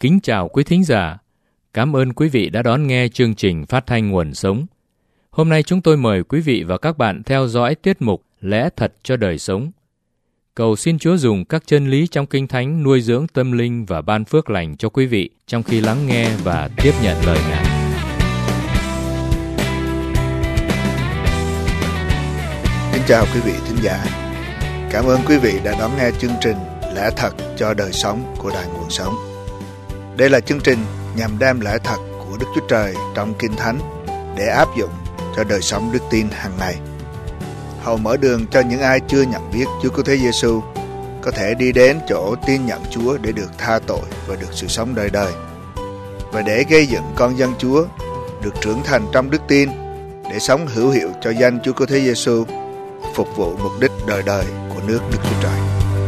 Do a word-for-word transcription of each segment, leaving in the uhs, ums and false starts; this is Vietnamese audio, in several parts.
Kính chào quý thính giả. Cảm ơn quý vị đã đón nghe chương trình phát thanh Nguồn Sống. Hôm nay chúng tôi mời quý vị và các bạn theo dõi tiết mục Lẽ Thật cho Đời Sống. Cầu xin Chúa dùng các chân lý trong Kinh Thánh nuôi dưỡng tâm linh và ban phước lành cho quý vị trong khi lắng nghe và tiếp nhận lời Ngài. Kính chào quý vị thính giả. Cảm ơn quý vị đã đón nghe chương trình Lẽ Thật cho Đời Sống của Đài Nguồn Sống. Đây là chương trình nhằm đem lẽ thật của Đức Chúa Trời trong Kinh Thánh để áp dụng cho đời sống đức tin hàng ngày. Hầu mở đường cho những ai chưa nhận biết Chúa Cứu Thế Giêsu có thể đi đến chỗ tin nhận Chúa để được tha tội và được sự sống đời đời, và để gây dựng con dân Chúa được trưởng thành trong đức tin để sống hữu hiệu cho danh Chúa Cứu Thế Giêsu, phục vụ mục đích đời đời của nước Đức Chúa Trời.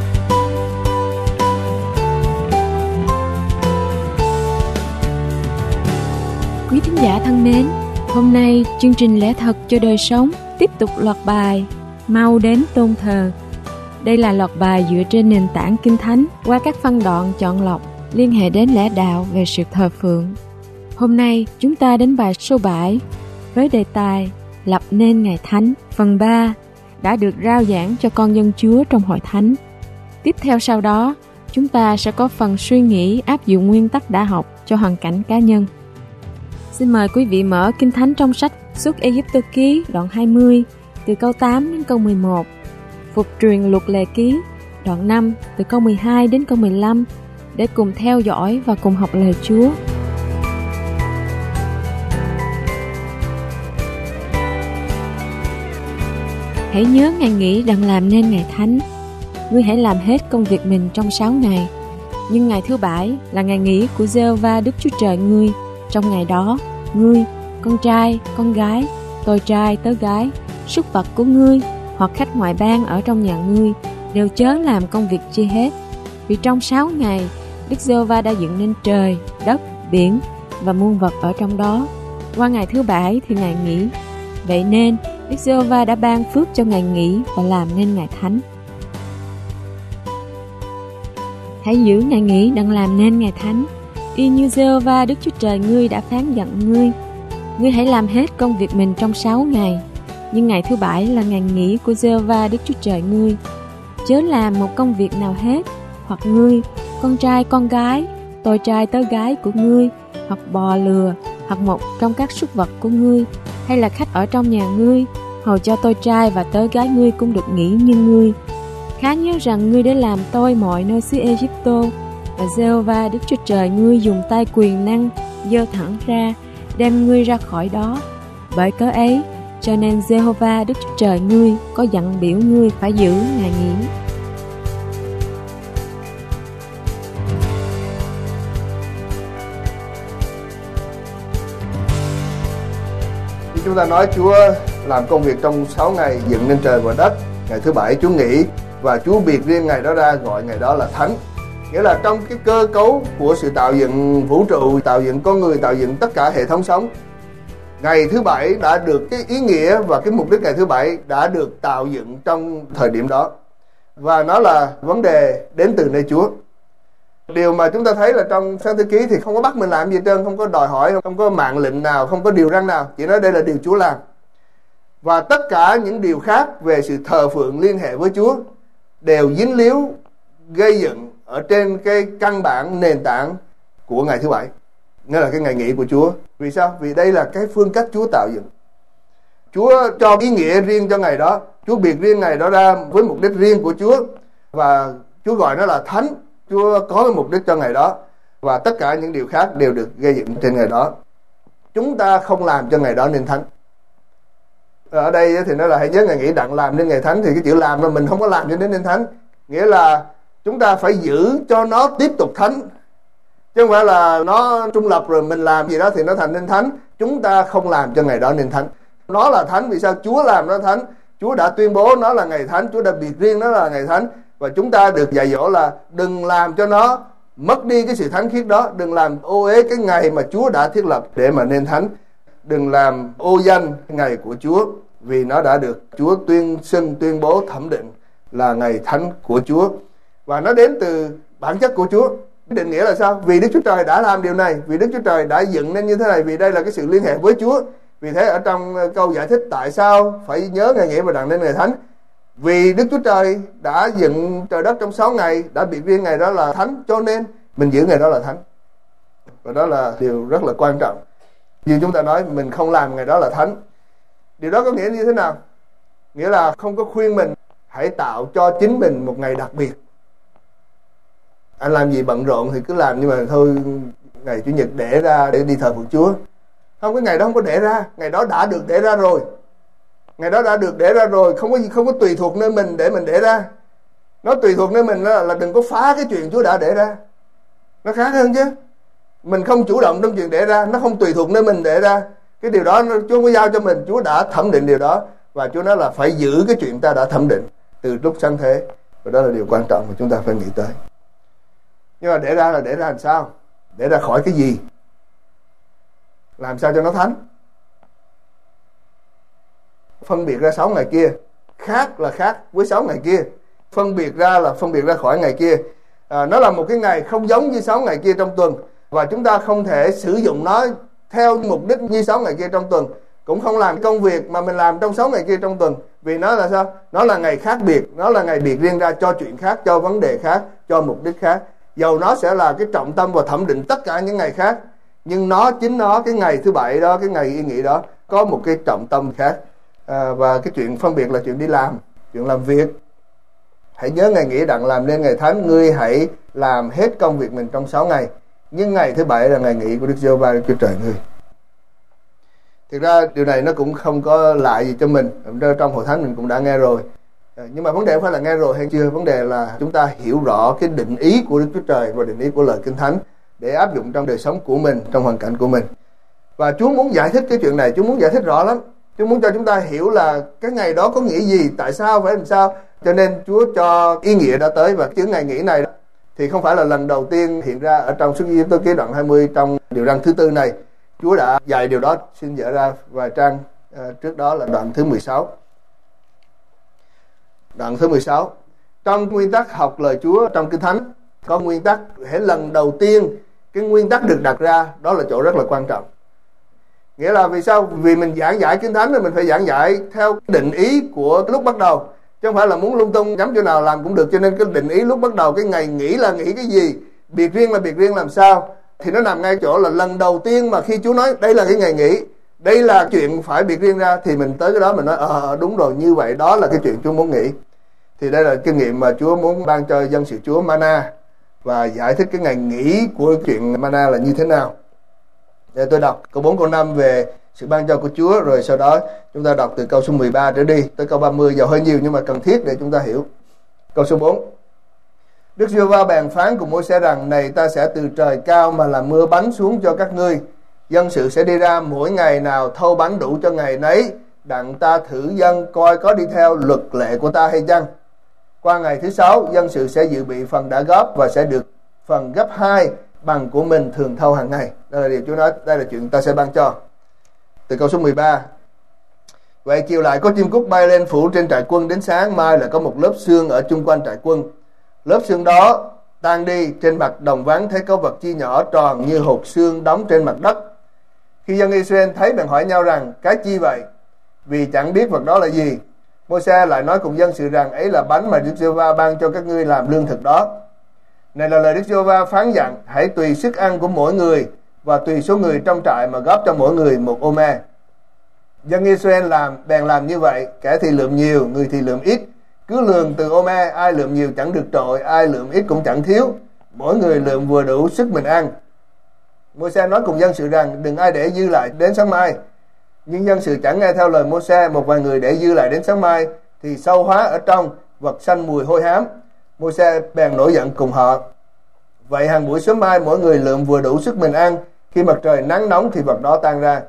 Quý thính giả thân mến, hôm nay chương trình Lẽ Thật cho Đời Sống tiếp tục loạt bài Mau đến tôn thờ. Đây là loạt bài dựa trên nền tảng Kinh Thánh qua các phân đoạn chọn lọc liên hệ đến lẽ đạo về sự thờ phượng. Hôm nay chúng ta đến bài số bảy với đề tài Lập nên Ngày Thánh phần ba đã được rao giảng cho con dân Chúa trong hội thánh. Tiếp theo sau đó, chúng ta sẽ có phần suy nghĩ áp dụng nguyên tắc đã học cho hoàn cảnh cá nhân. Xin mời quý vị mở Kinh Thánh trong sách Xuất Ê-díp-tô ký đoạn hai mươi từ câu tám đến câu mười một, Phục truyền luật lệ ký đoạn năm từ câu mười hai đến câu mười lăm để cùng theo dõi và cùng học lời Chúa. Hãy nhớ ngày nghỉ đặng làm nên ngày thánh. Ngươi hãy làm hết công việc mình trong sáu ngày, nhưng ngày thứ bảy là ngày nghỉ của Giê-hô-va Đức Chúa Trời ngươi. Trong ngày đó, ngươi, con trai, con gái, tôi trai, tớ gái, súc vật của ngươi hoặc khách ngoại bang ở trong nhà ngươi đều chớ làm công việc chi hết. Vì trong sáu ngày, Đức Giê-hô-va đã dựng nên trời, đất, biển và muôn vật ở trong đó. Qua ngày thứ bảy thì ngày nghỉ. Vậy nên, Đức Giê-hô-va đã ban phước cho ngày nghỉ và làm nên ngày thánh. Hãy giữ ngày nghỉ đặng làm nên ngày thánh, y như Giê-hô-va Đức Chúa Trời ngươi đã phán dặn ngươi. Ngươi hãy làm hết công việc mình trong sáu ngày, nhưng ngày thứ bảy là ngày nghỉ của Giê-hô-va Đức Chúa Trời ngươi. Chớ làm một công việc nào hết, hoặc ngươi, con trai con gái, tôi trai tớ gái của ngươi, hoặc bò lừa, hoặc một trong các súc vật của ngươi, hay là khách ở trong nhà ngươi, hầu cho tôi trai và tớ gái ngươi cũng được nghỉ như ngươi. Khá nhớ rằng ngươi đã làm tôi mọi nơi xứ Ê-díp-tô, và Giê-hô-va Đức Chúa Trời ngươi dùng tay quyền năng giơ thẳng ra, đem ngươi ra khỏi đó. Bởi cớ ấy, cho nên Giê-hô-va Đức Chúa Trời ngươi có dặn biểu ngươi phải giữ ngày nghỉ. Chúng ta nói Chúa làm công việc trong sáu ngày, dựng nên trời và đất. Ngày thứ bảy Chúa nghỉ, và Chúa biệt riêng ngày đó ra, gọi ngày đó là thánh. Nghĩa là trong cái cơ cấu của sự tạo dựng vũ trụ, tạo dựng con người, tạo dựng tất cả hệ thống sống, ngày thứ bảy đã được cái ý nghĩa và cái mục đích ngày thứ bảy đã được tạo dựng trong thời điểm đó. Và nó là vấn đề đến từ nơi Chúa. Điều mà chúng ta thấy là trong Sáng Thế Ký thì không có bắt mình làm gì hết trơn, không có đòi hỏi, không có mạng lệnh nào, không có điều răn nào, chỉ nói đây là điều Chúa làm. Và tất cả những điều khác về sự thờ phượng liên hệ với Chúa đều dính líu, gây dựng ở trên cái căn bản nền tảng của ngày thứ bảy, nghĩa là cái ngày nghỉ của Chúa. Vì sao? Vì đây là cái phương cách Chúa tạo dựng. Chúa cho ý nghĩa riêng cho ngày đó, Chúa biệt riêng ngày đó ra với mục đích riêng của Chúa, và Chúa gọi nó là thánh. Chúa có cái mục đích cho ngày đó, và tất cả những điều khác đều được gây dựng trên ngày đó. Chúng ta không làm cho ngày đó nên thánh. Ở đây thì nói là hãy nhớ ngày nghỉ đặng làm nên ngày thánh, thì cái chữ làm là mình không có làm cho đến nên thánh. Nghĩa là chúng ta phải giữ cho nó tiếp tục thánh, chứ không phải là nó trung lập rồi mình làm gì đó thì nó thành nên thánh. Chúng ta không làm cho ngày đó nên thánh. Nó là thánh vì sao? Chúa làm nó thánh. Chúa đã tuyên bố nó là ngày thánh, Chúa đã biệt riêng nó là ngày thánh. Và chúng ta được dạy dỗ là đừng làm cho nó mất đi cái sự thánh khiết đó. Đừng làm ô uế cái ngày mà Chúa đã thiết lập để mà nên thánh. Đừng làm ô danh ngày của Chúa, vì nó đã được Chúa tuyên xưng, tuyên bố, thẩm định là ngày thánh của Chúa. Và nó đến từ bản chất của Chúa. Định nghĩa là sao? Vì Đức Chúa Trời đã làm điều này, vì Đức Chúa Trời đã dựng nên như thế này, vì đây là cái sự liên hệ với Chúa. Vì thế ở trong câu giải thích tại sao phải nhớ ngày nghỉ và đặng nên ngày thánh, vì Đức Chúa Trời đã dựng trời đất trong sáu ngày, đã biệt riêng ngày đó là thánh, cho nên mình giữ ngày đó là thánh. Và đó là điều rất là quan trọng. Như chúng ta nói, mình không làm ngày đó là thánh. Điều đó có nghĩa như thế nào? Nghĩa là không có khuyên mình hãy tạo cho chính mình một ngày đặc biệt. Anh làm gì bận rộn thì cứ làm, nhưng mà thôi ngày Chủ nhật để ra để đi thờ phượng Chúa. Không, cái ngày đó không có để ra, ngày đó đã được để ra rồi. Ngày đó đã được để ra rồi, không có gì không có tùy thuộc nơi mình để mình để ra. Nó tùy thuộc nơi mình là, là đừng có phá cái chuyện Chúa đã để ra. Nó khác hơn chứ. Mình không chủ động trong chuyện để ra, nó không tùy thuộc nơi mình để ra. Cái điều đó Chúa không có giao cho mình, Chúa đã thẩm định điều đó. Và Chúa nói là phải giữ cái chuyện ta đã thẩm định từ lúc sáng thế. Và đó là điều quan trọng mà chúng ta phải nghĩ tới. Nhưng mà để ra là để ra làm sao? Để ra khỏi cái gì? Làm sao cho nó thánh? Phân biệt ra sáu ngày kia khác là khác với sáu ngày kia. Phân biệt ra là phân biệt ra khỏi ngày kia. à, Nó là một cái ngày không giống như sáu ngày kia trong tuần. Và chúng ta không thể sử dụng nó theo mục đích như sáu ngày kia trong tuần. Cũng không làm công việc mà mình làm trong sáu ngày kia trong tuần. Vì nó là sao? Nó là ngày khác biệt. Nó là ngày biệt riêng ra cho chuyện khác, cho vấn đề khác, cho mục đích khác. Dầu nó sẽ là cái trọng tâm và thẩm định tất cả những ngày khác, nhưng nó chính nó, cái ngày thứ bảy đó, cái ngày ý nghĩa đó có một cái trọng tâm khác. à, Và cái chuyện phân biệt là chuyện đi làm, chuyện làm việc. Hãy nhớ ngày nghỉ đặng làm nên ngày thánh. Ngươi hãy làm hết công việc mình trong sáu ngày, nhưng ngày thứ bảy là ngày nghỉ của Đức Giê-hô-va Đức Chúa Trời ngươi. Thực ra điều này nó cũng không có lạ gì cho mình, trong hội thánh mình cũng đã nghe rồi. Nhưng mà vấn đề không phải là nghe rồi hay chưa, vấn đề là chúng ta hiểu rõ cái định ý của Đức Chúa Trời và định ý của lời Kinh Thánh để áp dụng trong đời sống của mình, trong hoàn cảnh của mình. Và Chúa muốn giải thích cái chuyện này, Chúa muốn giải thích rõ lắm. Chúa muốn cho chúng ta hiểu là cái ngày đó có nghĩa gì, tại sao, phải làm sao. Cho nên Chúa cho ý nghĩa đã tới. Và chữ ngày nghỉ này đó, thì không phải là lần đầu tiên hiện ra ở trong Xuất Ai Cập đoạn hai mươi, trong điều răn thứ tư này. Chúa đã dạy điều đó, xin dở ra vài trang uh, trước đó là đoạn thứ mười sáu. Đoạn thứ mười sáu. Trong nguyên tắc học lời Chúa trong Kinh Thánh có nguyên tắc, hễ lần đầu tiên cái nguyên tắc được đặt ra, đó là chỗ rất là quan trọng. Nghĩa là vì sao? Vì mình giảng giải Kinh Thánh thì mình phải giảng giải theo định ý của lúc bắt đầu, chứ không phải là muốn lung tung nhắm chỗ nào làm cũng được. Cho nên cái định ý lúc bắt đầu, cái ngày nghỉ là nghỉ cái gì, biệt riêng là biệt riêng làm sao, thì nó nằm ngay chỗ là lần đầu tiên mà khi Chúa nói đây là cái ngày nghỉ, đây là chuyện phải biệt riêng ra, thì mình tới cái đó mình nói ờ à, đúng rồi, như vậy đó là cái chuyện Chúa muốn nghỉ. Thì đây là kinh nghiệm mà Chúa muốn ban cho dân sự Chúa Mana, và giải thích cái ngày nghỉ của chuyện Mana là như thế nào. Để tôi đọc câu bốn câu năm về sự ban cho của Chúa, rồi sau đó chúng ta đọc từ câu số mười ba trở đi tới câu ba mươi, dầu hơi nhiều nhưng mà cần thiết để chúng ta hiểu. Câu số bốn. Đức Giê-hô-va bèn phán cùng Môi-se rằng: này, ta sẽ từ trời cao mà làm mưa bánh xuống cho các ngươi. Dân sự sẽ đi ra mỗi ngày nào thâu bánh đủ cho ngày nấy, đặng ta thử dân coi có đi theo luật lệ của ta hay chăng. Qua ngày thứ sáu, dân sự sẽ dự bị phần đã góp và sẽ được phần gấp hai bằng của mình thường thâu hàng ngày. Đây là điều Chúa nói, đây là chuyện ta sẽ ban cho. Từ câu số mười ba. Vậy chiều lại có chim cút bay lên phủ trên trại quân, đến sáng mai là có một lớp sương ở chung quanh trại quân. Lớp sương đó tan đi, trên mặt đồng vắng thấy có vật chi nhỏ tròn như hột sương đóng trên mặt đất. Khi dân Israel thấy bèn hỏi nhau rằng: cái chi vậy? Vì chẳng biết vật đó là gì. Môi-se lại nói cùng dân sự rằng: ấy là bánh mà Đức Giê-hô-va ban cho các ngươi làm lương thực đó. Này là lời Đức Giê-hô-va phán dặn: hãy tùy sức ăn của mỗi người và tùy số người trong trại mà góp cho mỗi người một ô-me. Dân Israel làm bèn làm như vậy, kẻ thì lượm nhiều, người thì lượm ít. Cứ lường từ ô-me, ai lượm nhiều chẳng được trội, ai lượm ít cũng chẳng thiếu. Mỗi người lượm vừa đủ sức mình ăn. Môi-se nói cùng dân sự rằng: đừng ai để dư lại đến sáng mai. Nhưng dân sự chẳng nghe theo lời Môi-se, một vài người để dư lại đến sáng mai, thì sâu hóa ở trong, vật sanh mùi hôi hám. Môi-se bèn nổi giận cùng họ. Vậy hàng buổi sớm mai mỗi người lượm vừa đủ sức mình ăn, khi mặt trời nắng nóng thì vật đó tan ra.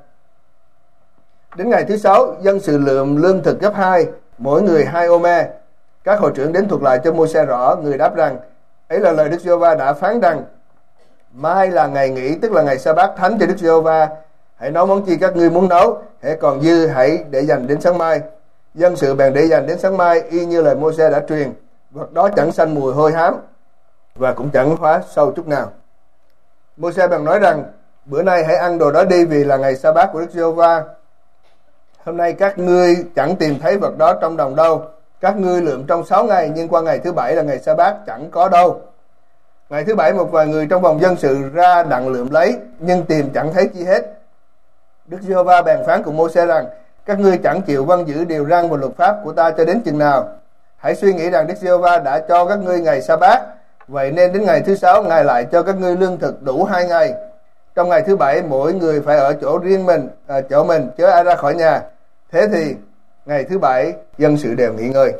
Đến ngày thứ sáu, dân sự lượm lương thực gấp hai, mỗi người hai ô-me. Các hội trưởng đến thuật lại cho Môi-se rõ, người đáp rằng: ấy là lời Đức Giê-hô-va đã phán rằng: mai là ngày nghỉ, tức là ngày sa-bát thánh cho Đức Giê-hô-va. Hãy nấu món chi các ngươi muốn nấu, hãy còn dư hãy để dành đến sáng mai. Dân sự bèn để dành đến sáng mai, y như lời Môi-se đã truyền. Vật đó chẳng sanh mùi hôi hám. và cũng chẳng phá sâu chút nào. Môi-se bèn nói rằng: bữa nay hãy ăn đồ đó đi, vì là ngày sa-bát của Đức Giê-hô-va. Hôm nay các ngươi chẳng tìm thấy vật đó trong đồng đâu. Các ngươi lượm trong sáu ngày, nhưng qua ngày thứ bảy là ngày sa-bát chẳng có đâu. Ngày thứ bảy một vài người trong vòng dân sự ra đặng lượm lấy, nhưng tìm chẳng thấy chi hết. Đức Giê-hô-va bèn phán cùng Môi-se rằng: các ngươi chẳng chịu vâng giữ điều răn và luật pháp của ta cho đến chừng nào? Hãy suy nghĩ rằng Đức Giê-hô-va đã cho các ngươi ngày sa-bát, vậy nên đến ngày thứ sáu Ngài lại cho các ngươi lương thực đủ hai ngày. Trong ngày thứ bảy mỗi người phải ở chỗ riêng mình, à, chỗ mình, chớ ai ra khỏi nhà. Thế thì ngày thứ bảy dân sự đều nghỉ ngơi.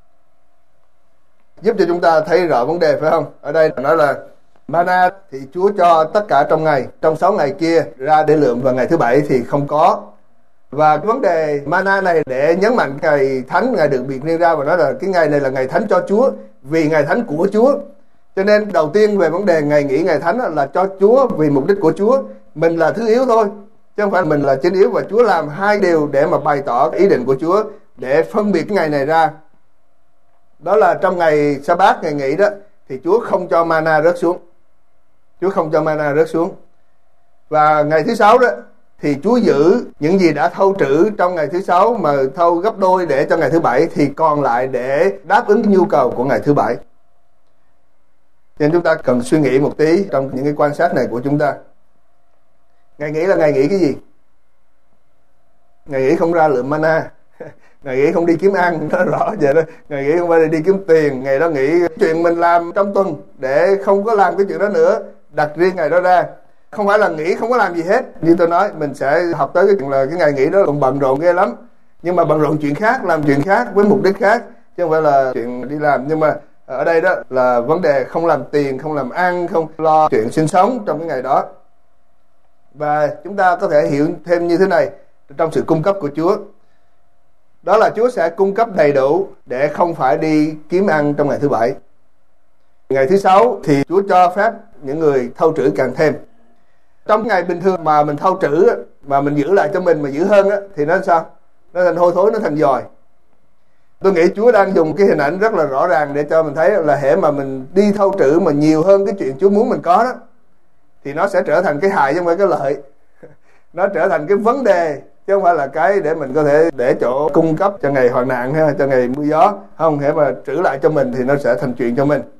Giúp cho chúng ta thấy rõ vấn đề, phải không? Ở đây nói là mana thì Chúa cho tất cả trong ngày, trong sáu ngày kia ra để lượm, và ngày thứ bảy thì không có. Và cái vấn đề mana này để nhấn mạnh ngày thánh, ngày được biệt riêng ra, và nói là cái ngày này là ngày thánh cho Chúa, vì ngày thánh của Chúa. Cho nên đầu tiên về vấn đề ngày nghỉ ngày thánh là cho Chúa, vì mục đích của Chúa. Mình là thứ yếu thôi, chứ không phải mình là chính yếu. Và Chúa làm hai điều để mà bày tỏ ý định của Chúa, để phân biệt cái ngày này ra. Đó là trong ngày sa-bát, ngày nghỉ đó, thì Chúa không cho mana rớt xuống. Chúa không cho mana rớt xuống. Và ngày thứ sáu đó thì Chúa giữ những gì đã thâu trữ trong ngày thứ sáu, mà thâu gấp đôi để cho ngày thứ bảy, thì còn lại để đáp ứng cái nhu cầu của ngày thứ bảy. Nên chúng ta cần suy nghĩ một tí trong những cái quan sát này của chúng ta. Ngày nghỉ là ngày nghỉ cái gì? Ngày nghỉ không ra lượm mana. Ngày nghỉ không đi kiếm ăn, nó rõ vậy đó. Ngày nghỉ không phải đi kiếm tiền. Ngày đó nghỉ chuyện mình làm trong tuần, để không có làm cái chuyện đó nữa, đặt riêng ngày đó ra. Không phải là nghỉ không có làm gì hết. Như tôi nói, mình sẽ học tới cái chuyện là cái ngày nghỉ đó còn bận rộn ghê lắm. Nhưng mà bận rộn chuyện khác, làm chuyện khác với mục đích khác, chứ không phải là chuyện đi làm. Nhưng mà ở đây đó là vấn đề không làm tiền, không làm ăn, không lo chuyện sinh sống trong cái ngày đó. Và chúng ta có thể hiểu thêm như thế này trong sự cung cấp của Chúa. Đó là Chúa sẽ cung cấp đầy đủ để không phải đi kiếm ăn trong ngày thứ bảy. Ngày thứ sáu thì Chúa cho phép những người thâu trữ càng thêm. Trong ngày bình thường mà mình thâu trữ, mà mình giữ lại cho mình, mà giữ hơn á, thì nó sao? Nó thành hôi thối, nó thành giòi. Tôi nghĩ Chúa đang dùng cái hình ảnh rất là rõ ràng để cho mình thấy là hễ mà mình đi thâu trữ mà nhiều hơn cái chuyện Chúa muốn mình có đó, thì nó sẽ trở thành cái hại chứ không phải cái lợi. Nó trở thành cái vấn đề, chứ không phải là cái để mình có thể để chỗ cung cấp cho ngày hoạn nạn hay cho ngày mưa gió. Không, hễ mà trữ lại cho mình thì nó sẽ thành chuyện cho mình.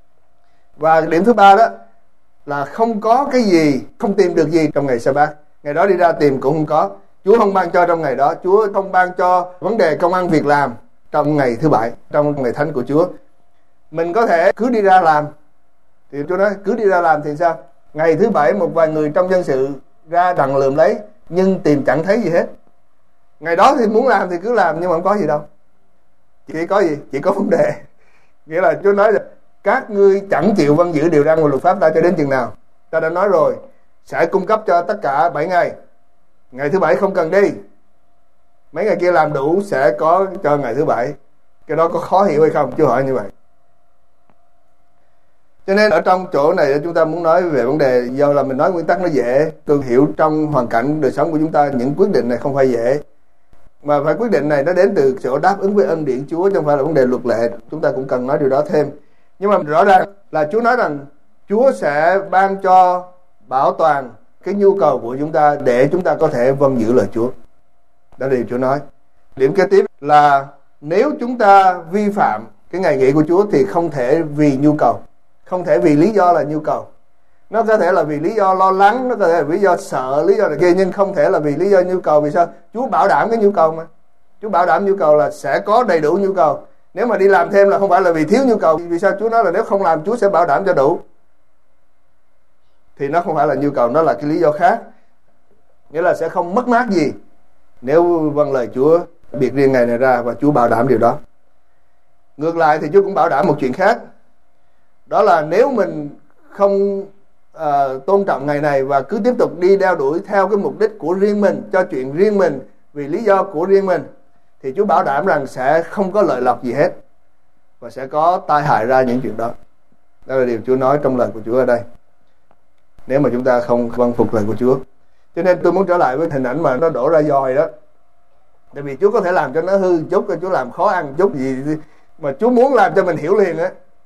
Và điểm thứ ba đó là không có cái gì, không tìm được gì trong ngày sa-bát. Ngày đó đi ra tìm cũng không có. Chúa không ban cho trong ngày đó. Chúa không ban cho vấn đề công ăn việc làm trong ngày thứ bảy, trong ngày thánh của Chúa. Mình có thể cứ đi ra làm, thì Chúa nói cứ đi ra làm thì sao? Ngày thứ bảy một vài người trong dân sự ra đặng lượm lấy, nhưng tìm chẳng thấy gì hết. Ngày đó thì muốn làm thì cứ làm, nhưng mà không có gì đâu. Chỉ có gì? Chỉ có vấn đề. Nghĩa là Chúa nói là các ngươi chẳng chịu vâng giữ điều răn và luật pháp ta cho đến chừng nào? Ta đã nói rồi, sẽ cung cấp cho tất cả bảy ngày. Ngày thứ bảy không cần đi. Mấy ngày kia làm đủ sẽ có cho ngày thứ bảy. Cái đó có khó hiểu hay không? Chúa hỏi như vậy. Cho nên ở trong chỗ này chúng ta muốn nói về vấn đề, do là mình nói nguyên tắc nó dễ. Tôi hiểu trong hoàn cảnh đời sống của chúng ta, những quyết định này không phải dễ. Mà phải quyết định này nó đến từ chỗ đáp ứng với ân điển Chúa, chứ không phải là vấn đề luật lệ. Chúng ta cũng cần nói điều đó thêm. Nhưng mà rõ ràng là Chúa nói rằng Chúa sẽ ban cho bảo toàn cái nhu cầu của chúng ta để chúng ta có thể vâng giữ lời Chúa. Đó là điều Chúa nói. Điểm kế tiếp là nếu chúng ta vi phạm cái ngày nghỉ của Chúa thì không thể vì nhu cầu, không thể vì lý do là nhu cầu. Nó có thể là vì lý do lo lắng, nó có thể là vì lý do sợ, lý do này kia, nhưng không thể là vì lý do nhu cầu. Vì sao? Chúa bảo đảm cái nhu cầu mà. Chúa bảo đảm nhu cầu là sẽ có đầy đủ nhu cầu. Nếu mà đi làm thêm là không phải là vì thiếu nhu cầu. Vì sao? Chúa nói là nếu không làm Chúa sẽ bảo đảm cho đủ. Thì nó không phải là nhu cầu, nó là cái lý do khác. Nghĩa là sẽ không mất mát gì nếu vâng lời Chúa biệt riêng ngày này ra, và Chúa bảo đảm điều đó. Ngược lại thì Chúa cũng bảo đảm một chuyện khác. Đó là nếu mình không uh, tôn trọng ngày này và cứ tiếp tục đi đeo đuổi theo cái mục đích của riêng mình, cho chuyện riêng mình, vì lý do của riêng mình, thì Chúa bảo đảm rằng sẽ không có lợi lộc gì hết, và sẽ có tai hại ra những chuyện đó. Đó là điều Chúa nói trong lời của Chúa ở đây, nếu mà chúng ta không vâng phục lời của Chúa. Cho nên tôi muốn trở lại với hình ảnh mà nó đổ ra dòi đó. Tại vì Chúa có thể làm cho nó hư chút, Chúa làm khó ăn chút gì mà Chúa muốn làm cho mình hiểu liền á.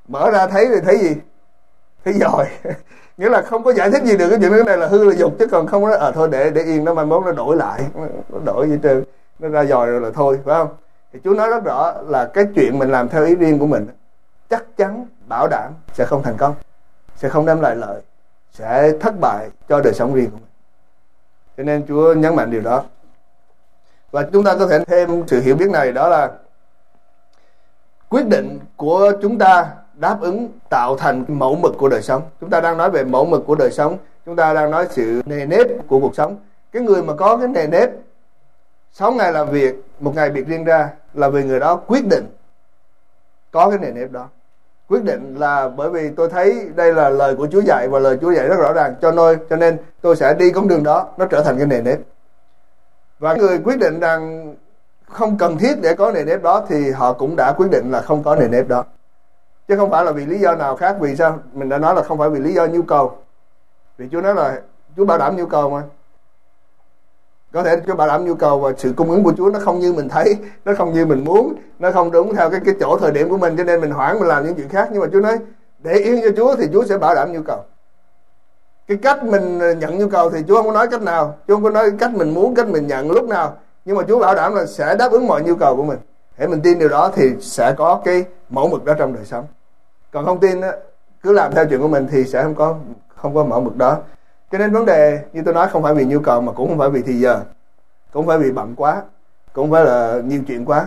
Mở ra thấy thì thấy gì? Thấy dòi. Nghĩa là không có giải thích gì được cái chuyện cái này là hư là dục, chứ còn không có nói, à thôi để để yên nó, mai mốt nó đổi lại, nó đổi gì trơn, nó ra dòi rồi là thôi, phải không? Thì Chúa nói rất rõ là cái chuyện mình làm theo ý riêng của mình chắc chắn bảo đảm sẽ không thành công, sẽ không đem lại lợi, sẽ thất bại cho đời sống riêng của mình. Cho nên Chúa nhấn mạnh điều đó. Và chúng ta có thể thêm sự hiểu biết này, đó là quyết định của chúng ta đáp ứng tạo thành mẫu mực của đời sống. Chúng ta đang nói về mẫu mực của đời sống, chúng ta đang nói sự nề nếp của cuộc sống. Cái người mà có cái nề nếp sáu ngày làm việc, một ngày biệt riêng ra, là vì người đó quyết định có cái nề nếp đó. Quyết định là bởi vì tôi thấy đây là lời của Chúa dạy, và lời Chúa dạy rất rõ ràng, cho nên cho nên tôi sẽ đi con đường đó, nó trở thành cái nề nếp. Và người quyết định rằng không cần thiết để có nề nếp đó thì họ cũng đã quyết định là không có nề nếp đó, chứ không phải là vì lý do nào khác. Vì sao? Mình đã nói là không phải vì lý do nhu cầu. Vì Chúa nói là Chúa bảo đảm nhu cầu mà. Có thể Chúa bảo đảm nhu cầu và sự cung ứng của Chúa nó không như mình thấy, nó không như mình muốn, nó không đúng theo cái cái chỗ thời điểm của mình, cho nên mình hoãn mình làm những chuyện khác. Nhưng mà Chúa nói để yên cho Chúa thì Chúa sẽ bảo đảm nhu cầu. Cái cách mình nhận nhu cầu thì Chúa không có nói cách nào, Chúa không có nói cách mình muốn, cách mình nhận lúc nào, nhưng mà Chúa bảo đảm là sẽ đáp ứng mọi nhu cầu của mình. Hãy mình tin điều đó thì sẽ có cái mẫu mực đó trong đời sống. Còn không tin đó, cứ làm theo chuyện của mình thì sẽ không có không có mẫu mực đó. Cho nên vấn đề như tôi nói không phải vì nhu cầu, mà cũng không phải vì thì giờ, cũng không phải vì bận quá, cũng không phải là nhiều chuyện quá.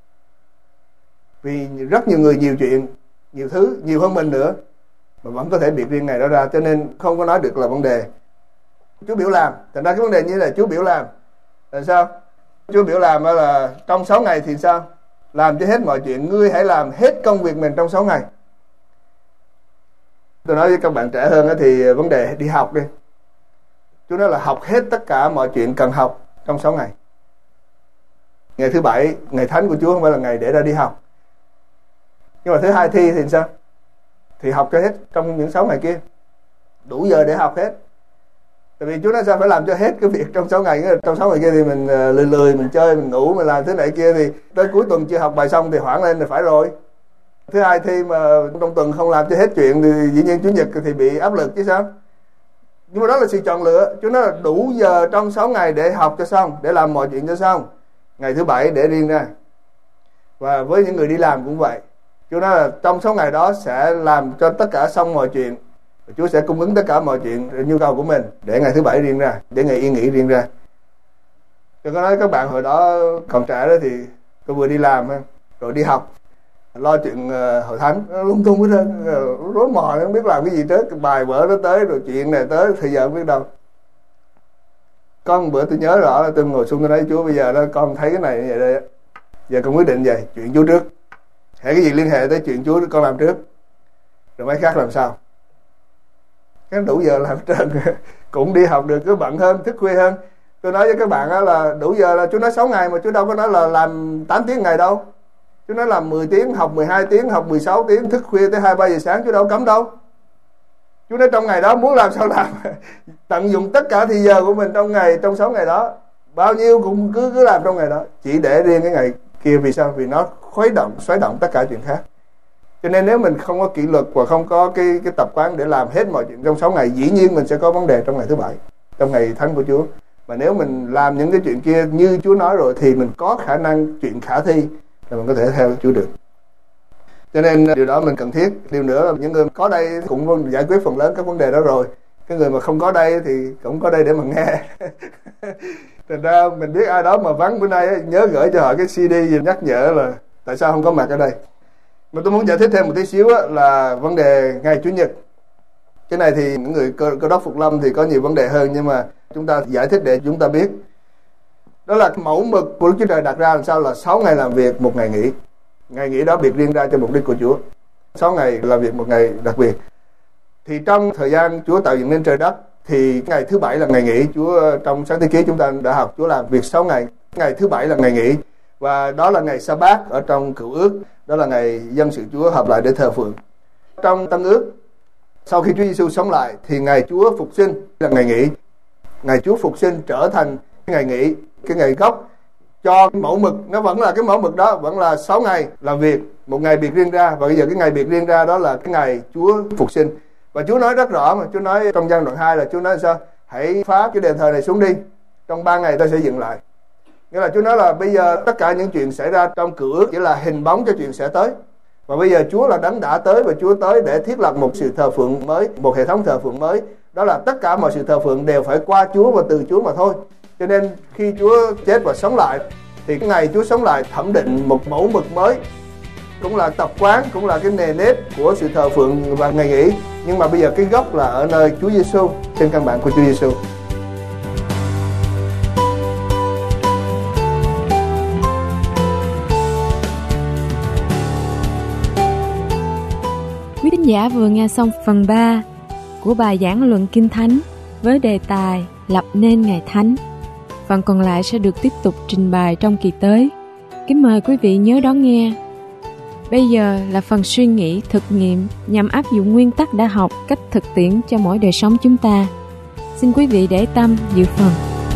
Vì rất nhiều người nhiều chuyện, nhiều thứ, nhiều hơn mình nữa, mà vẫn có thể biệt riêng ngày đó ra, cho nên không có nói được là vấn đề. Chúa biểu làm, thành ra cái vấn đề như là Chúa biểu làm là sao? Chúa biểu làm là trong sáu ngày thì sao? Làm cho hết mọi chuyện, ngươi hãy làm hết công việc mình trong sáu ngày. Tôi nói với các bạn trẻ hơn thì vấn đề đi học đi. Chúa nói là học hết tất cả mọi chuyện cần học trong sáu ngày. Ngày thứ bảy, ngày thánh của Chúa không phải là ngày để ra đi học. Nhưng mà thứ hai thi thì sao? Thì học cho hết trong những sáu ngày kia. Đủ giờ để học hết. Tại vì Chúa nói sao phải làm cho hết cái việc trong sáu ngày. Trong sáu ngày kia thì mình lười lười, mình chơi, mình ngủ, mình làm thứ này kia, thì tới cuối tuần chưa học bài xong thì hoãn lên thì phải rồi. Thứ hai thi mà trong tuần không làm cho hết chuyện thì dĩ nhiên Chủ nhật thì bị áp lực chứ sao. Nhưng mà đó là sự chọn lựa. Chúa nói là đủ giờ trong sáu ngày để học cho xong, để làm mọi chuyện cho xong. Ngày thứ bảy để riêng ra. Và với những người đi làm cũng vậy. Chúa nói là trong sáu ngày đó sẽ làm cho tất cả xong mọi chuyện. Chúa sẽ cung ứng tất cả mọi chuyện, nhu cầu của mình, để ngày thứ bảy riêng ra, để ngày yên nghỉ riêng ra. Tôi có nói các bạn hồi đó còn trẻ đó thì tôi vừa đi làm rồi đi học, lo chuyện uh, hội thánh, lung tung hết trơn, uh, rối mò, không biết làm cái gì tới, bài vở nó tới, rồi chuyện này tới, thì giờ không biết đâu. Có một bữa tôi nhớ rõ là tôi ngồi xuống tôi nói Chúa, bây giờ đó con thấy cái này như vậy đây, giờ con quyết định vậy, chuyện Chúa trước, hãy cái gì liên hệ tới chuyện Chúa con làm trước, rồi mấy khác làm sao. Cái đủ giờ làm trơn, cũng đi học được, cứ bận hơn, thức khuya hơn. Tôi nói với các bạn đó là đủ giờ là Chúa nói sáu ngày, mà Chúa đâu có nói là làm tám tiếng ngày đâu. Chúa nói làm mười tiếng, học mười hai tiếng, học mười sáu tiếng, thức khuya tới hai ba giờ sáng, Chúa đâu cấm đâu. Chúa nói trong ngày đó muốn làm sao làm. Tận dụng tất cả thì giờ của mình trong ngày, trong sáu ngày đó. Bao nhiêu cũng cứ cứ làm trong ngày đó. Chỉ để riêng cái ngày kia, vì sao? Vì nó khuấy động, xoáy động tất cả chuyện khác. Cho nên nếu mình không có kỷ luật và không có cái cái tập quán để làm hết mọi chuyện trong sáu ngày, dĩ nhiên mình sẽ có vấn đề trong ngày thứ bảy, trong ngày thánh của Chúa. Mà nếu mình làm những cái chuyện kia như Chúa nói rồi thì mình có khả năng chuyện khả thi là mình có thể theo Chúa được. Cho nên điều đó mình cần thiết. Điều nữa là những người có đây cũng giải quyết phần lớn các vấn đề đó rồi. Cái người mà không có đây thì cũng có đây để mà nghe. Thành ra mình biết ai đó mà vắng bữa nay nhớ gửi cho họ cái xê đê gì nhắc nhở là tại sao không có mặt ở đây. Mà tôi muốn giải thích thêm một tí xíu là vấn đề ngày Chủ nhật. Cái này thì những người cơ, cơ đốc Phục Lâm thì có nhiều vấn đề hơn, nhưng mà chúng ta giải thích để chúng ta biết. Đó là mẫu mực của Đức Chúa Trời đặt ra làm sao là sáu ngày làm việc, một ngày nghỉ. Ngày nghỉ đó biệt riêng ra cho mục đích của Chúa. sáu ngày làm việc, một ngày đặc biệt. Thì trong thời gian Chúa tạo dựng nên trời đất thì ngày thứ bảy là ngày nghỉ. Chúa trong Sáng Thế Ký chúng ta đã học Chúa làm việc sáu ngày. Ngày thứ bảy là ngày nghỉ. Và đó là ngày Sa-bát ở trong Cựu Ước. Đó là ngày dân sự Chúa hợp lại để thờ phượng. Trong Tân Ước, sau khi Chúa Giêsu sống lại thì ngày Chúa phục sinh là ngày nghỉ. Ngày Chúa phục sinh trở thành cái ngày nghỉ, cái ngày gốc. cho mẫu mực, nó vẫn là cái mẫu mực đó, vẫn là sáu ngày làm việc, một ngày biệt riêng ra. Và bây giờ cái ngày biệt riêng ra đó là cái ngày Chúa phục sinh. Và Chúa nói rất rõ mà, Chúa nói trong Giăng đoạn hai là Chúa nói sao? Hãy phá cái đền thờ này xuống đi, trong ba ngày tôi sẽ dựng lại. Nghĩa là Chúa nói là bây giờ tất cả những chuyện xảy ra trong cựu ước chỉ là hình bóng cho chuyện sẽ tới. Và bây giờ Chúa là đấng đã tới, và Chúa tới để thiết lập một sự thờ phượng mới, một hệ thống thờ phượng mới. Đó là tất cả mọi sự thờ phượng đều phải qua Chúa và từ Chúa mà thôi. Cho nên khi Chúa chết và sống lại, thì cái ngày Chúa sống lại thẩm định một mẫu mực mới, cũng là tập quán, cũng là cái nề nếp của sự thờ phượng và ngày nghỉ. Nhưng mà bây giờ cái gốc là ở nơi Chúa Giêsu, trên căn bản của Chúa Giêsu. Quý thính giả vừa nghe xong phần ba của bài giảng luận Kinh Thánh với đề tài Lập nên ngày Thánh. Phần còn lại sẽ được tiếp tục trình bày trong kỳ tới. Kính mời quý vị nhớ đón nghe. Bây giờ là phần suy nghĩ thực nghiệm nhằm áp dụng nguyên tắc đã học cách thực tiễn cho mỗi đời sống chúng ta. Xin quý vị để tâm dự phần.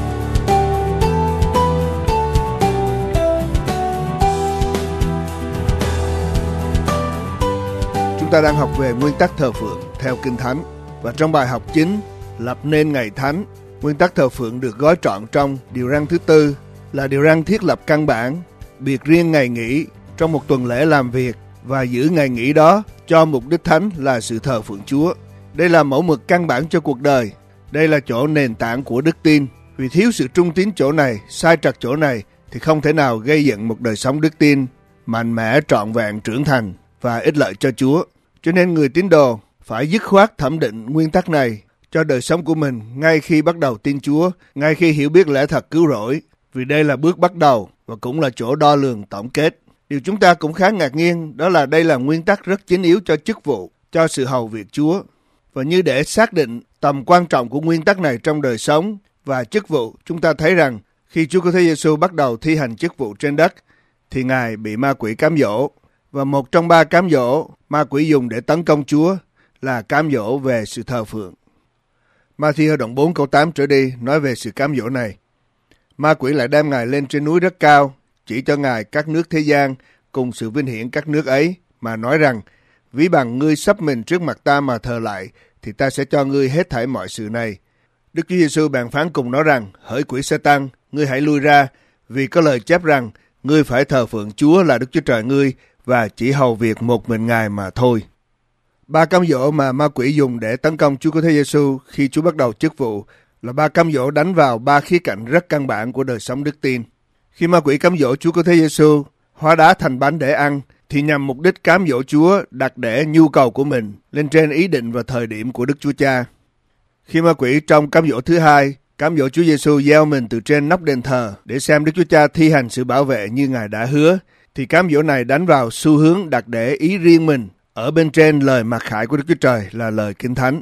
Chúng ta đang học về nguyên tắc thờ phượng theo Kinh Thánh. Và trong bài học chính Lập nên ngày Thánh, nguyên tắc thờ phượng được gói trọn trong điều răn thứ tư là điều răn thiết lập căn bản, biệt riêng ngày nghỉ trong một tuần lễ làm việc và giữ ngày nghỉ đó cho mục đích thánh là sự thờ phượng Chúa. Đây là mẫu mực căn bản cho cuộc đời. Đây là chỗ nền tảng của đức tin. Vì thiếu sự trung tín chỗ này, sai trật chỗ này thì không thể nào gây dựng một đời sống đức tin mạnh mẽ, trọn vẹn, trưởng thành và ích lợi cho Chúa. Cho nên người tín đồ phải dứt khoát thẩm định nguyên tắc này cho đời sống của mình ngay khi bắt đầu tin Chúa, ngay khi hiểu biết lẽ thật cứu rỗi, vì đây là bước bắt đầu và cũng là chỗ đo lường tổng kết. Điều chúng ta cũng khá ngạc nhiên đó là đây là nguyên tắc rất chính yếu cho chức vụ, cho sự hầu việc Chúa. Và như để xác định tầm quan trọng của nguyên tắc này trong đời sống và chức vụ, chúng ta thấy rằng khi Chúa Cứu Thế Giêsu bắt đầu thi hành chức vụ trên đất thì Ngài bị ma quỷ cám dỗ, và một trong ba cám dỗ ma quỷ dùng để tấn công Chúa là cám dỗ về sự thờ phượng. Ma-thi-ơ đoạn bốn câu tám trở đi nói về sự cám dỗ này. Ma quỷ lại đem Ngài lên trên núi rất cao, chỉ cho Ngài các nước thế gian cùng sự vinh hiển các nước ấy, mà nói rằng: ví bằng ngươi sắp mình trước mặt ta mà thờ lại, thì ta sẽ cho ngươi hết thảy mọi sự này. Đức Chúa Giêsu bèn phán cùng nó rằng: hỡi quỷ Sa-tan, ngươi hãy lui ra, vì có lời chép rằng ngươi phải thờ phượng Chúa là Đức Chúa Trời ngươi và chỉ hầu việc một mình Ngài mà thôi. Ba cám dỗ mà ma quỷ dùng để tấn công Chúa Cứu Thế Giêsu khi Chúa bắt đầu chức vụ là ba cám dỗ đánh vào ba khía cạnh rất căn bản của đời sống đức tin. Khi ma quỷ cám dỗ Chúa Cứu Thế Giêsu hóa đá thành bánh để ăn, thì nhằm mục đích cám dỗ Chúa đặt để nhu cầu của mình lên trên ý định và thời điểm của Đức Chúa Cha. Khi ma quỷ trong cám dỗ thứ hai cám dỗ Chúa Giêsu gieo mình từ trên nóc đền thờ để xem Đức Chúa Cha thi hành sự bảo vệ như Ngài đã hứa, thì cám dỗ này đánh vào xu hướng đặt để ý riêng mình ở bên trên lời mặc khải của Đức Chúa Trời là lời Kinh Thánh.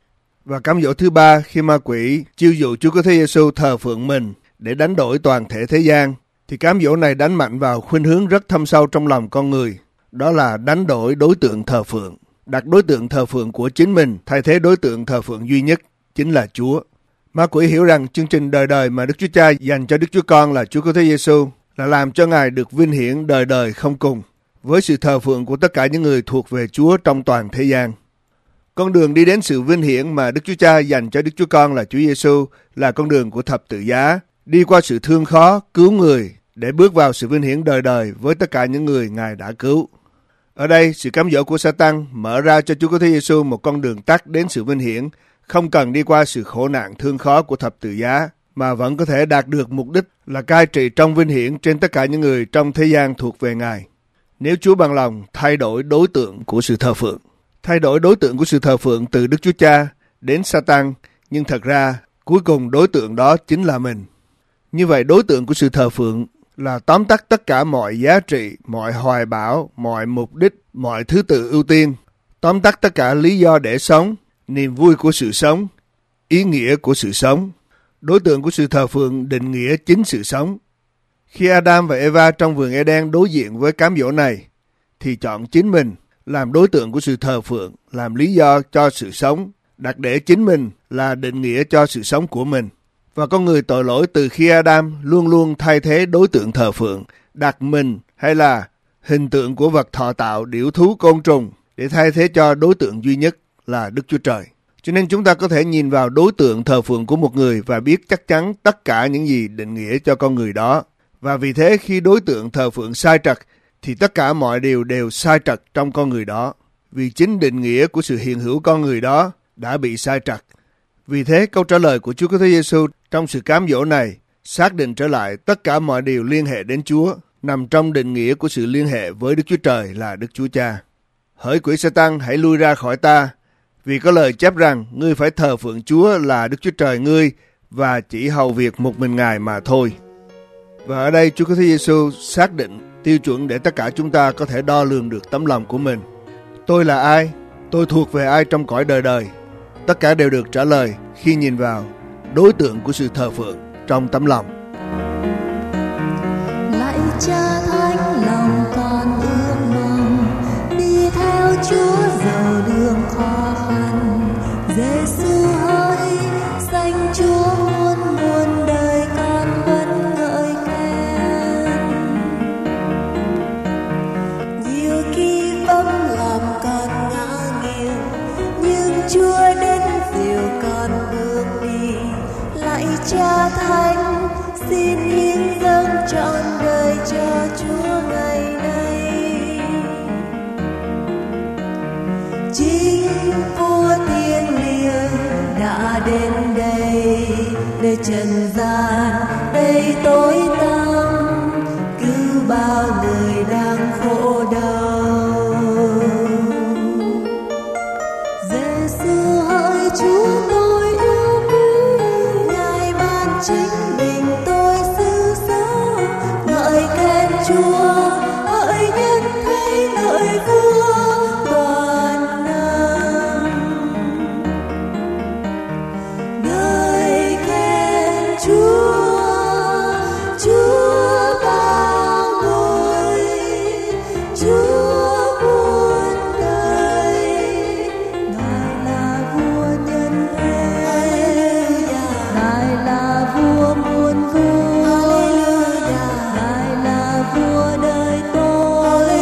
Và cám dỗ thứ ba khi ma quỷ chiêu dụ Chúa Cứu Thế Giêsu thờ phượng mình để đánh đổi toàn thể thế gian, thì cám dỗ này đánh mạnh vào khuynh hướng rất thâm sâu trong lòng con người, đó là đánh đổi đối tượng thờ phượng, đặt đối tượng thờ phượng của chính mình thay thế đối tượng thờ phượng duy nhất, chính là Chúa. Ma quỷ hiểu rằng chương trình đời đời mà Đức Chúa Cha dành cho Đức Chúa Con là Chúa Cứu Thế Giêsu là làm cho Ngài được vinh hiển đời đời không cùng, với sự thờ phượng của tất cả những người thuộc về Chúa trong toàn thế gian. Con đường đi đến sự vinh hiển mà Đức Chúa Cha dành cho Đức Chúa Con là Chúa Giêsu là con đường của thập tự giá, đi qua sự thương khó, cứu người để bước vào sự vinh hiển đời đời với tất cả những người Ngài đã cứu. Ở đây, sự cám dỗ của Sa-tan mở ra cho Chúa Cứu Thế Giêsu một con đường tắt đến sự vinh hiển, không cần đi qua sự khổ nạn thương khó của thập tự giá, mà vẫn có thể đạt được mục đích là cai trị trong vinh hiển trên tất cả những người trong thế gian thuộc về Ngài. Nếu Chúa bằng lòng thay đổi đối tượng của sự thờ phượng, thay đổi đối tượng của sự thờ phượng từ Đức Chúa Cha đến Sa-tan, nhưng thật ra cuối cùng đối tượng đó chính là mình. Như vậy đối tượng của sự thờ phượng là tóm tắt tất cả mọi giá trị, mọi hoài bão, mọi mục đích, mọi thứ tự ưu tiên, tóm tắt tất cả lý do để sống, niềm vui của sự sống, ý nghĩa của sự sống. Đối tượng của sự thờ phượng định nghĩa chính sự sống. Khi Adam và Eva trong vườn Eden đối diện với cám dỗ này, thì chọn chính mình làm đối tượng của sự thờ phượng, làm lý do cho sự sống, đặt để chính mình là định nghĩa cho sự sống của mình. Và con người tội lỗi từ khi Adam luôn luôn thay thế đối tượng thờ phượng, đặt mình hay là hình tượng của vật thọ tạo, điểu thú, côn trùng để thay thế cho đối tượng duy nhất là Đức Chúa Trời. Cho nên chúng ta có thể nhìn vào đối tượng thờ phượng của một người và biết chắc chắn tất cả những gì định nghĩa cho con người đó. Và vì thế khi đối tượng thờ phượng sai trật thì tất cả mọi điều đều sai trật trong con người đó. Vì chính định nghĩa của sự hiện hữu con người đó đã bị sai trật. Vì thế câu trả lời của Chúa Cứu Thế Giêsu trong sự cám dỗ này xác định trở lại tất cả mọi điều liên hệ đến Chúa nằm trong định nghĩa của sự liên hệ với Đức Chúa Trời là Đức Chúa Cha. Hỡi quỷ Sa-tan, hãy lui ra khỏi ta, vì có lời chép rằng ngươi phải thờ phượng Chúa là Đức Chúa Trời ngươi và chỉ hầu việc một mình Ngài mà thôi. Và ở đây Chúa Cứu Thế Giêsu xác định tiêu chuẩn để tất cả chúng ta có thể đo lường được tấm lòng của mình. Tôi là ai? Tôi thuộc về ai trong cõi đời đời? Tất cả đều được trả lời khi nhìn vào đối tượng của sự thờ phượng trong tấm lòng. Lạy Cha thánh, lòng con ước mong đi theo Chúa dầu đường khó khăn. Giêsu hỡi, danh Chúa muôn muôn đời con vẫn ngợi khen. Nhiều khi tâm lòng con ngã nghiêng, nhưng Chúa đến dìu con bước đi. Lạy Cha thánh, xin hiến dâng trọn đời cho Chúa ngày nay. Chính vua thiêng liêng đã đến đây, nơi trần gian đầy tối tăm, cứu bao người đang khổ đau. Giêsu hỡi Chúa tôi yêu quý, Ngài ban chính mình tôi xứ sở, ngợi khen Chúa hỡi nhân thế lợi vua toàn năng. Ngợi khen Chúa, Chúa bao ngôi, Chúa muôn đời, Ngài là vua nhân thế, Ngài là vua muôn vua, Ngài là vua đời tôi.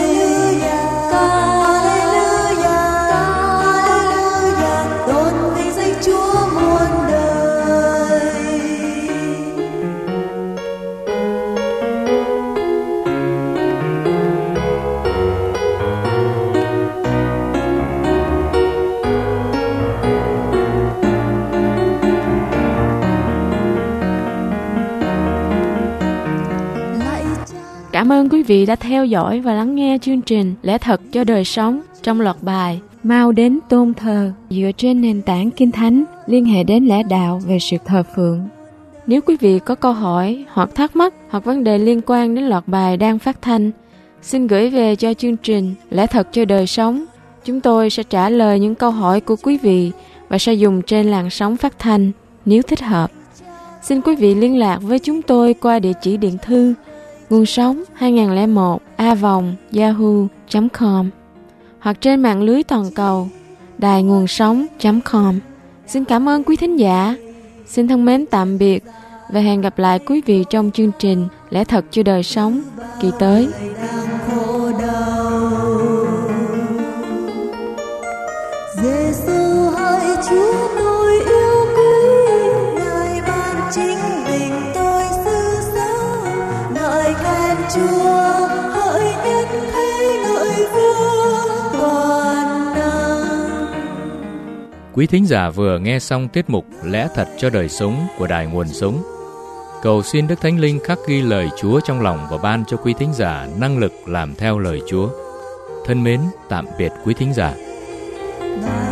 Hallelujah, tôn vinh danh Chúa muôn đời. Lạy Cha. Cảm ơn quý vị đã theo dõi và lắng nghe chương trình Lẽ Thật cho Đời Sống trong loạt bài Mau Đến Tôn Thờ dựa trên nền tảng Kinh Thánh liên hệ đến lẽ đạo về sự thờ phượng. Nếu quý vị có câu hỏi hoặc thắc mắc hoặc vấn đề liên quan đến loạt bài đang phát thanh, xin gửi về cho chương trình Lẽ Thật cho Đời Sống. Chúng tôi sẽ trả lời những câu hỏi của quý vị và sẽ dùng trên làn sóng phát thanh nếu thích hợp. Xin quý vị liên lạc với chúng tôi qua địa chỉ điện thư nguồn sống hai không không một a vòng yahoo chấm com hoặc trên mạng lưới toàn cầu đài nguồn sống chấm com. Xin cảm ơn quý thính giả. Xin thân mến tạm biệt và hẹn gặp lại quý vị trong chương trình Lẽ Thật cho Đời Sống kỳ tới. Đang khổ đau. Giêsu hỡi Chúa tôi yêu quý, Ngài ban chính mình tôi xứ sở, ngợi khen Chúa hỡi nhân thế lợi vua toàn năng. Quý thính giả vừa nghe xong tiết mục Lẽ Thật cho Đời Sống của Đài Nguồn Sống. Cầu xin Đức Thánh Linh khắc ghi lời Chúa trong lòng và ban cho quý thính giả năng lực làm theo lời Chúa. Thân mến, tạm biệt quý thính giả. Ngài